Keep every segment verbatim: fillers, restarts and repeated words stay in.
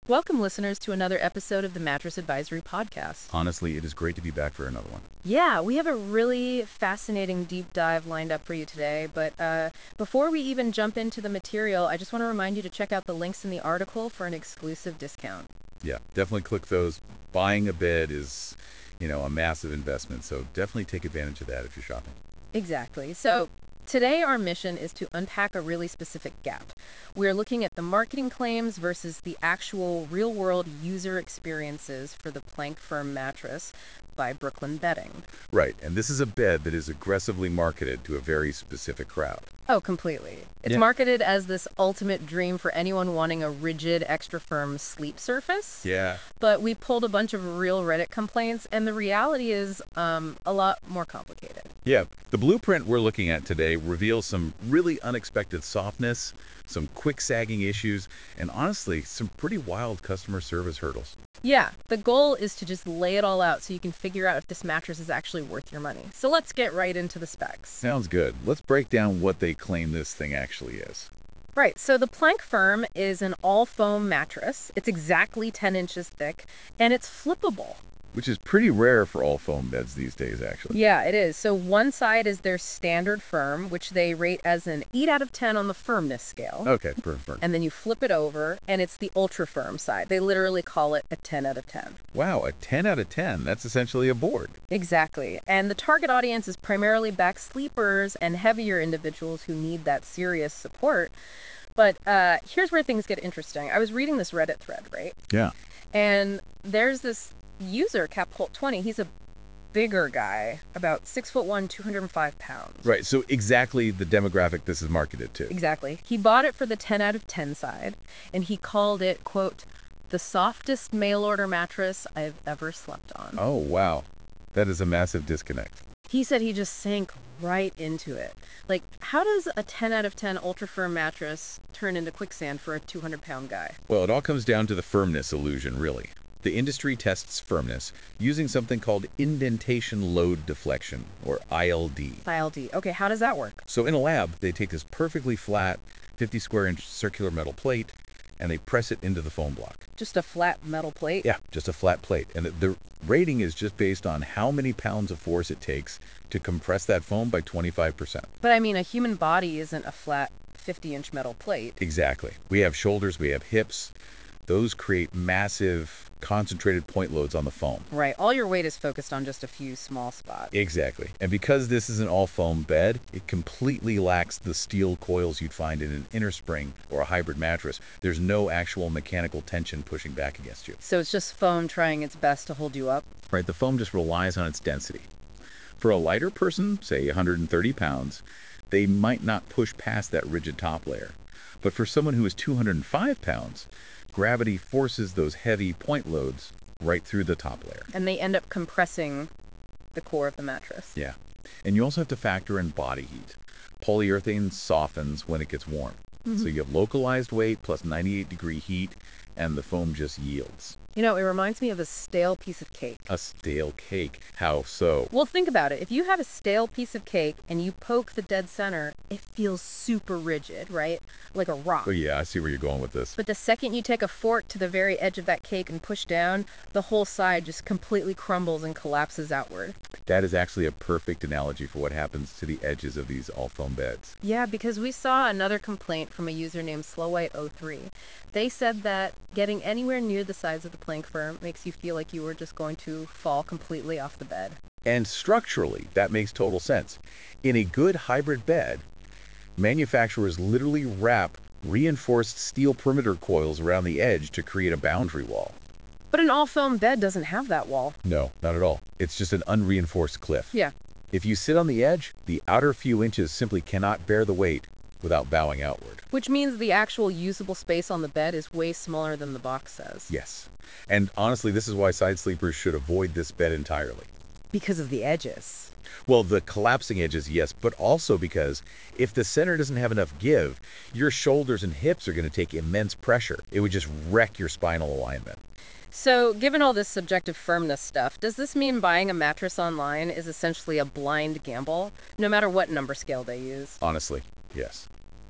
Welcome, listeners, to another episode of the Mattress Advisory Podcast. Honestly, it is great to be back for another one. Yeah, we have a really fascinating deep dive lined up for you today. But uh, before we even jump into the material, I just want to remind you to check out the links in the article for an exclusive discount. Yeah, definitely click those. Buying a bed is, you know, a massive investment, so definitely take advantage of that if you're shopping. Exactly. So today our mission is to unpack a really specific gap. We're looking at the marketing claims versus the actual real-world user experiences for the Plank Firm mattress by Brooklyn Bedding. Right, and this is a bed that is aggressively marketed to a very specific crowd. Oh, completely. It's Yeah. marketed as this ultimate dream for anyone wanting a rigid, extra firm sleep surface. Yeah. But we pulled a bunch of real Reddit complaints, and the reality is um, a lot more complicated. Yeah, the blueprint we're looking at today reveals some really unexpected softness, some quick sagging issues, and honestly, some pretty wild customer service hurdles. Yeah, the goal is to just lay it all out so you can figure out if this mattress is actually worth your money. So let's get right into the specs. Sounds good. Let's break down what they claim this thing actually is. Right, so the Plank Firm is an all-foam mattress. It's exactly ten inches thick, and it's flippable. Which is pretty rare for all foam beds these days, actually. Yeah, it is. So one side is their standard firm, which they rate as an eight out of ten on the firmness scale. Okay, perfect. And then you flip it over, and it's the ultra firm side. They literally call it a ten out of ten. Wow, a ten out of ten. That's essentially a board. Exactly. And the target audience is primarily back sleepers and heavier individuals who need that serious support. But uh, here's where things get interesting. I was reading this Reddit thread, right? Yeah. And there's this user, Capcolt twenty. He's a bigger guy, about six foot one, two hundred five pounds. Right, so exactly the demographic this is marketed to. Exactly. He bought it for the ten out of ten side, and he called it, quote, the softest mail-order mattress I've ever slept on. Oh, wow. That is a massive disconnect. He said he just sank right into it. Like, how does a ten out of ten ultra-firm mattress turn into quicksand for a two hundred pound guy? Well, it all comes down to the firmness illusion, really. The industry tests firmness using something called indentation load deflection, or I L D. I L D. Okay, how does that work? So in a lab, they take this perfectly flat fifty square inch circular metal plate and they press it into the foam block. Just a flat metal plate? Yeah, just a flat plate. And the, the rating is just based on how many pounds of force it takes to compress that foam by twenty-five percent. But I mean, a human body isn't a flat fifty inch metal plate. Exactly. We have shoulders, we have hips. Those create massive concentrated point loads on the foam. Right. All your weight is focused on just a few small spots. Exactly. And because this is an all-foam bed, it completely lacks the steel coils you'd find in an inner spring or a hybrid mattress. There's no actual mechanical tension pushing back against you. So it's just foam trying its best to hold you up? Right, the foam just relies on its density. For a lighter person, say one hundred thirty pounds, they might not push past that rigid top layer. But for someone who is two hundred five pounds, gravity forces those heavy point loads right through the top layer. And they end up compressing the core of the mattress. Yeah. And you also have to factor in body heat. Polyurethane softens when it gets warm. Mm-hmm. So you have localized weight plus ninety-eight degree heat, and the foam just yields. You know, it reminds me of a stale piece of cake. A stale cake. How so? Well, think about it. If you have a stale piece of cake and you poke the dead center, it feels super rigid, right? Like a rock. Oh yeah, I see where you're going with this. But the second you take a fork to the very edge of that cake and push down, the whole side just completely crumbles and collapses outward. That is actually a perfect analogy for what happens to the edges of these all-foam beds. Yeah, because we saw another complaint from a user named slowwhite oh three. They said that getting anywhere near the sides of the Plank Firm makes you feel like you were just going to fall completely off the bed. And structurally, that makes total sense. In a good hybrid bed, manufacturers literally wrap reinforced steel perimeter coils around the edge to create a boundary wall. But an all-foam bed doesn't have that wall. No, not at all. It's just an unreinforced cliff. Yeah. If you sit on the edge, the outer few inches simply cannot bear the weight without bowing outward. Which means the actual usable space on the bed is way smaller than the box says. Yes. And honestly, this is why side sleepers should avoid this bed entirely. Because of the edges. Well, the collapsing edges, yes, but also because if the center doesn't have enough give, your shoulders and hips are going to take immense pressure. It would just wreck your spinal alignment. So, given all this subjective firmness stuff, does this mean buying a mattress online is essentially a blind gamble, no matter what number scale they use? Honestly, yes.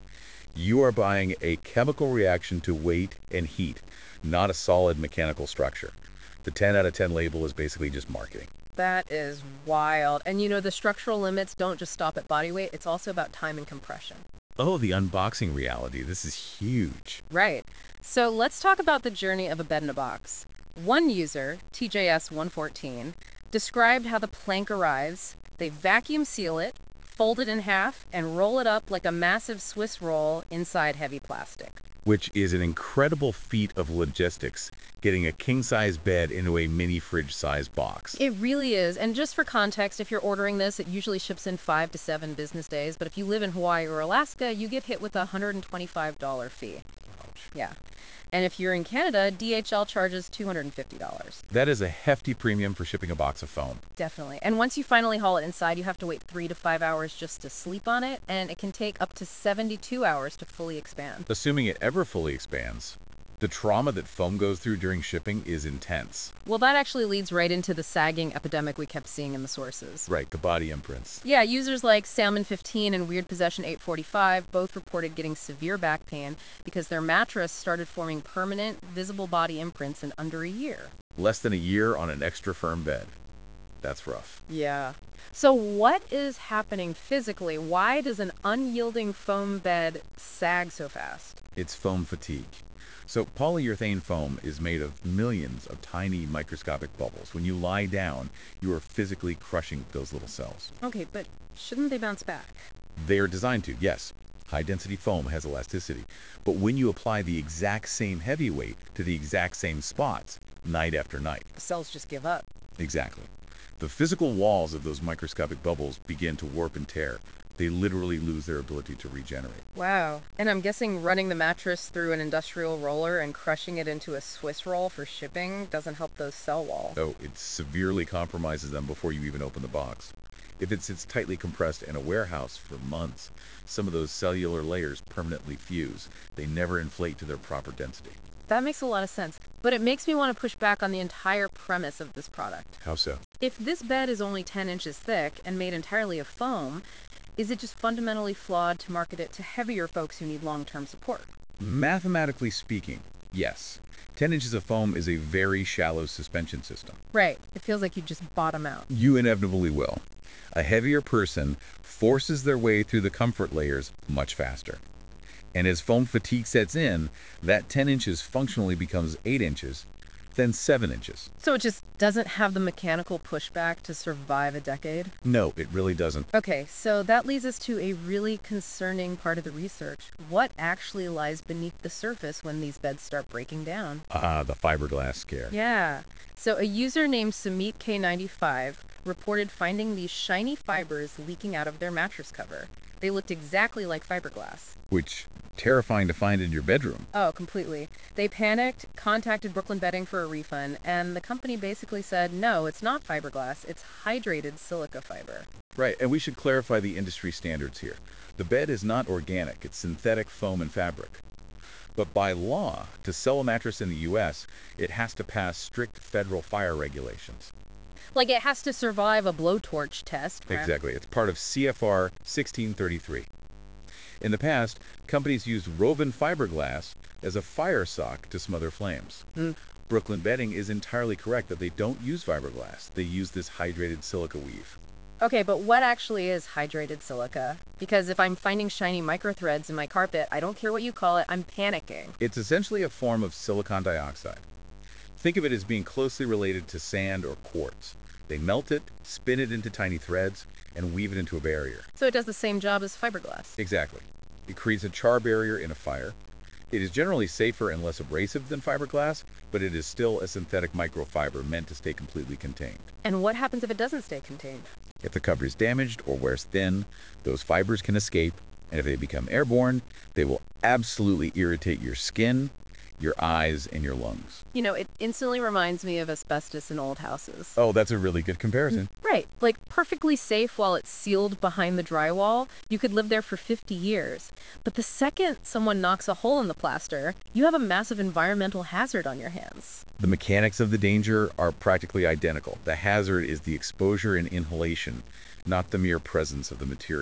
You are buying a chemical reaction to weight and heat, not a solid mechanical structure. The ten out of ten label is basically just marketing. That is wild. And you know, the structural limits don't just stop at body weight, it's also about time and compression. Oh, the unboxing reality. This is huge. Right. So let's talk about the journey of a bed in a box. One user, T J S one fourteen, described how the plank arrives. They vacuum seal it, fold it in half, and roll it up like a massive Swiss roll inside heavy plastic. Which is an incredible feat of logistics, getting a king-size bed into a mini fridge-size box. It really is. And just for context, if you're ordering this, it usually ships in five to seven business days. But if you live in Hawaii or Alaska, you get hit with a one hundred twenty-five dollars fee. Ouch. Yeah. And if you're in Canada, D H L charges two hundred fifty dollars. That is a hefty premium for shipping a box of foam. Definitely. And once you finally haul it inside, you have to wait three to five hours just to sleep on it, and it can take up to seventy-two hours to fully expand. Assuming it ever fully expands, the trauma that foam goes through during shipping is intense. Well, that actually leads right into the sagging epidemic we kept seeing in the sources. Right, the body imprints. Yeah, users like Salmon fifteen and Weird Possession eight forty-five both reported getting severe back pain because their mattress started forming permanent, visible body imprints in under a year. Less than a year on an extra firm bed. That's rough. Yeah. So what is happening physically? Why does an unyielding foam bed sag so fast? It's foam fatigue. So polyurethane foam is made of millions of tiny microscopic bubbles. When you lie down, you are physically crushing those little cells. Okay, but shouldn't they bounce back? They are designed to, yes. High-density foam has elasticity. But when you apply the exact same heavy weight to the exact same spots, night after night. The cells just give up. Exactly. The physical walls of those microscopic bubbles begin to warp and tear. They literally lose their ability to regenerate. Wow. And I'm guessing running the mattress through an industrial roller and crushing it into a Swiss roll for shipping doesn't help those cell walls. Oh, it severely compromises them before you even open the box. If it sits tightly compressed in a warehouse for months, some of those cellular layers permanently fuse. They never inflate to their proper density. That makes a lot of sense. But it makes me want to push back on the entire premise of this product. How so? If this bed is only ten inches thick and made entirely of foam, is it just fundamentally flawed to market it to heavier folks who need long-term support? Mathematically speaking, yes. ten inches of foam is a very shallow suspension system. Right. It feels like you just bottom out. You inevitably will. A heavier person forces their way through the comfort layers much faster. And as foam fatigue sets in, that ten inches functionally becomes eight inches, then seven inches. So it just doesn't have the mechanical pushback to survive a decade? No, it really doesn't. Okay, so that leads us to a really concerning part of the research. What actually lies beneath the surface when these beds start breaking down? Ah, the fiberglass scare. Yeah. So a user named Sumit K ninety-five reported finding these shiny fibers leaking out of their mattress cover. They looked exactly like fiberglass. Which, terrifying to find in your bedroom. Oh, completely. They panicked, contacted Brooklyn Bedding for a refund, and the company basically said, no, it's not fiberglass, it's hydrated silica fiber. Right, and we should clarify the industry standards here. The bed is not organic, it's synthetic foam and fabric. But by law, to sell a mattress in the U S, it has to pass strict federal fire regulations. Like it has to survive a blowtorch test. Right? Exactly. It's part of C F R sixteen thirty-three. In the past, companies used woven fiberglass as a fire sock to smother flames. Mm. Brooklyn Bedding is entirely correct that they don't use fiberglass. They use this hydrated silica weave. Okay, but what actually is hydrated silica? Because if I'm finding shiny microthreads in my carpet, I don't care what you call it, I'm panicking. It's essentially a form of silicon dioxide. Think of it as being closely related to sand or quartz. They melt it, spin it into tiny threads, and weave it into a barrier. So it does the same job as fiberglass. Exactly. It creates a char barrier in a fire. It is generally safer and less abrasive than fiberglass, but it is still a synthetic microfiber meant to stay completely contained. And what happens if it doesn't stay contained? If the cover is damaged or wears thin, those fibers can escape, and if they become airborne, they will absolutely irritate your skin, your eyes, and your lungs. You know, it instantly reminds me of asbestos in old houses. Oh, that's a really good comparison. Right. Like perfectly safe while it's sealed behind the drywall. You could live there for fifty years. But the second someone knocks a hole in the plaster, you have a massive environmental hazard on your hands. The mechanics of the danger are practically identical. The hazard is the exposure and inhalation, not the mere presence of the material.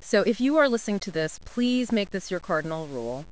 So if you are listening to this, please make this your cardinal rule.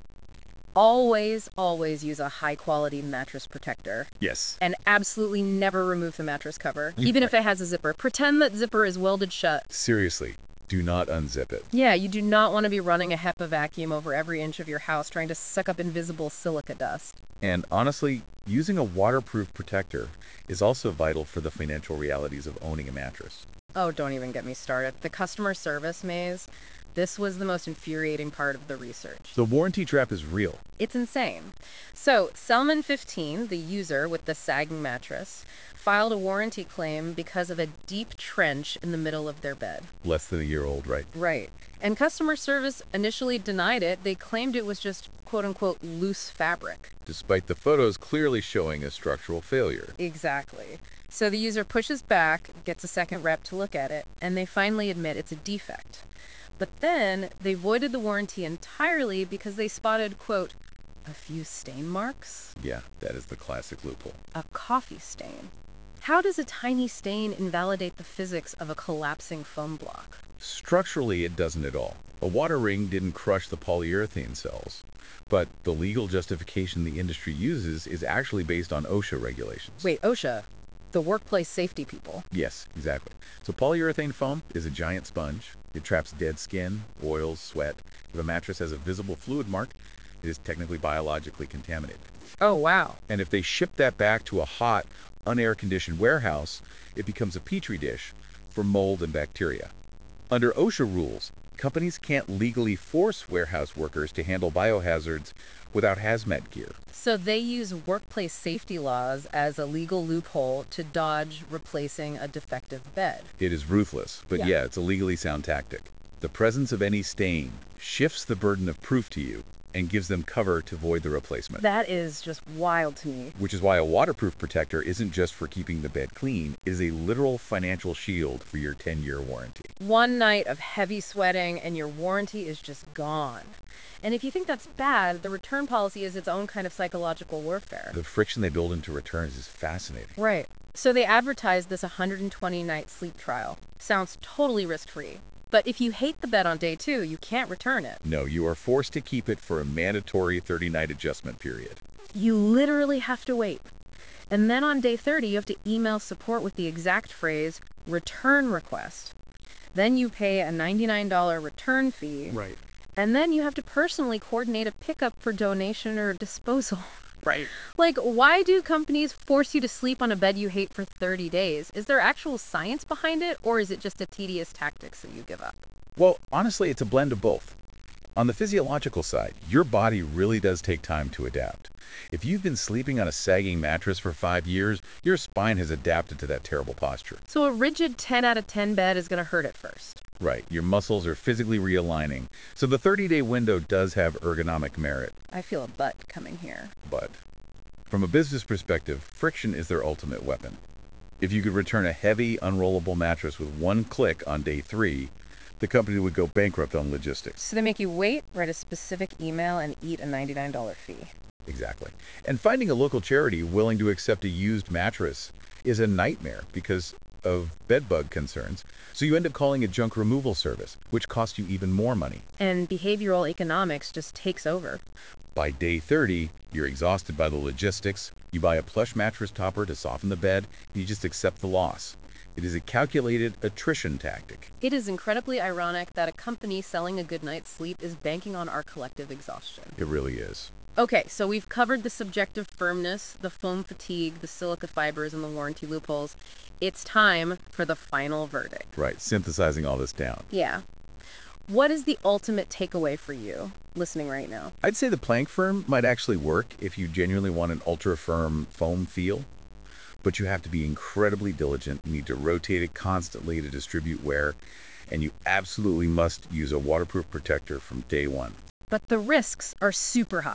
Always, always use a high-quality mattress protector. Yes. And absolutely never remove the mattress cover, even if it has a zipper. Pretend that zipper is welded shut. Seriously, do not unzip it. Yeah, you do not want to be running a HEPA vacuum over every inch of your house trying to suck up invisible silica dust. And honestly, using a waterproof protector is also vital for the financial realities of owning a mattress. Oh, don't even get me started. The customer service maze, this was the most infuriating part of the research. The warranty trap is real. It's insane. So, Selman fifteen, the user with the sagging mattress, filed a warranty claim because of a deep trench in the middle of their bed. Less than a year old, right? Right. And customer service initially denied it. They claimed it was just quote-unquote loose fabric. Despite the photos clearly showing a structural failure. Exactly. So the user pushes back, gets a second rep to look at it, and they finally admit it's a defect. But then they voided the warranty entirely because they spotted, quote, a few stain marks? Yeah, that is the classic loophole. A coffee stain. How does a tiny stain invalidate the physics of a collapsing foam block? Structurally, it doesn't at all. A water ring didn't crush the polyurethane cells. But the legal justification the industry uses is actually based on OSHA regulations. Wait, OSHA, the workplace safety people. Yes, exactly. So polyurethane foam is a giant sponge. It traps dead skin, oils, sweat. If a mattress has a visible fluid mark, it is technically biologically contaminated. Oh, wow. And if they ship that back to a hot, unair-conditioned warehouse, it becomes a petri dish for mold and bacteria. Under OSHA rules, companies can't legally force warehouse workers to handle biohazards without hazmat gear. So they use workplace safety laws as a legal loophole to dodge replacing a defective bed. It is ruthless, but Yeah. yeah, it's a legally sound tactic. The presence of any stain shifts the burden of proof to you and gives them cover to void the replacement. That is just wild to me. Which is why a waterproof protector isn't just for keeping the bed clean, it is a literal financial shield for your ten-year warranty. One night of heavy sweating and your warranty is just gone. And if you think that's bad, the return policy is its own kind of psychological warfare. The friction they build into returns is fascinating. Right. So they advertised this one hundred twenty night sleep trial. Sounds totally risk-free. But if you hate the bed on day two, you can't return it. No, you are forced to keep it for a mandatory thirty night adjustment period. You literally have to wait. And then on day thirty, you have to email support with the exact phrase, return request. Then you pay a ninety-nine dollars return fee. Right. And then you have to personally coordinate a pickup for donation or disposal. Right. Like, why do companies force you to sleep on a bed you hate for thirty days? Is there actual science behind it, or is it just a tedious tactics that you give up? Well, honestly, it's a blend of both. On the physiological side, your body really does take time to adapt. If you've been sleeping on a sagging mattress for five years, your spine has adapted to that terrible posture. So a rigid ten out of ten bed is going to hurt at first. Right, your muscles are physically realigning, so the thirty day window does have ergonomic merit. I feel a butt coming here. But from a business perspective, friction is their ultimate weapon. If you could return a heavy, unrollable mattress with one click on day three, the company would go bankrupt on logistics. So they make you wait, write a specific email, and eat a ninety-nine dollars fee. Exactly. And finding a local charity willing to accept a used mattress is a nightmare because of bedbug concerns. So you end up calling a junk removal service, which costs you even more money. And behavioral economics just takes over. By day thirty, you're exhausted by the logistics. You buy a plush mattress topper to soften the bed, and you just accept the loss. It is a calculated attrition tactic. It is incredibly ironic that a company selling a good night's sleep is banking on our collective exhaustion. It really is. Okay, so we've covered the subjective firmness, the foam fatigue, the silica fibers, and the warranty loopholes. It's time for the final verdict. Right, synthesizing all this down. Yeah. What is the ultimate takeaway for you listening right now? I'd say the plank firm might actually work if you genuinely want an ultra-firm foam feel, but you have to be incredibly diligent. You need to rotate it constantly to distribute wear, and you absolutely must use a waterproof protector from day one. But the risks are super high.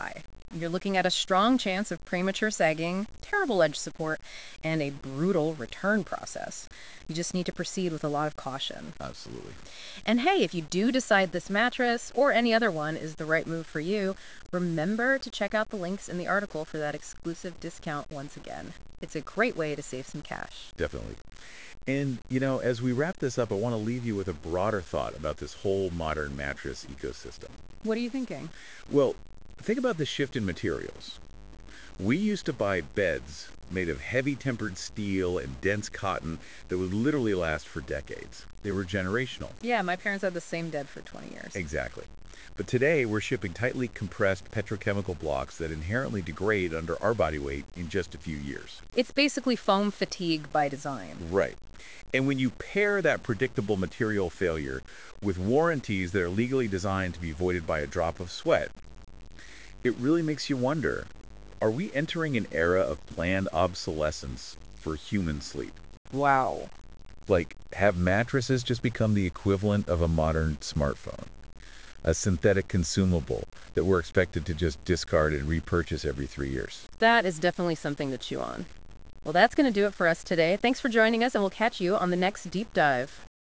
You're looking at a strong chance of premature sagging, terrible edge support, and a brutal return process. You just need to proceed with a lot of caution. Absolutely. And hey, if you do decide this mattress or any other one is the right move for you, remember to check out the links in the article for that exclusive discount once again. It's a great way to save some cash. Definitely. And, you know, as we wrap this up, I want to leave you with a broader thought about this whole modern mattress ecosystem. What are you thinking? Well, think about the shift in materials. We used to buy beds made of heavy tempered steel and dense cotton that would literally last for decades. They were generational. Yeah, my parents had the same bed for twenty years. Exactly. But today, we're shipping tightly compressed petrochemical blocks that inherently degrade under our body weight in just a few years. It's basically foam fatigue by design. Right. And when you pair that predictable material failure with warranties that are legally designed to be voided by a drop of sweat, it really makes you wonder, are we entering an era of planned obsolescence for human sleep? Wow. Like, have mattresses just become the equivalent of a modern smartphone? A synthetic consumable that we're expected to just discard and repurchase every three years? That is definitely something to chew on. Well, that's going to do it for us today. Thanks for joining us, and we'll catch you on the next deep dive.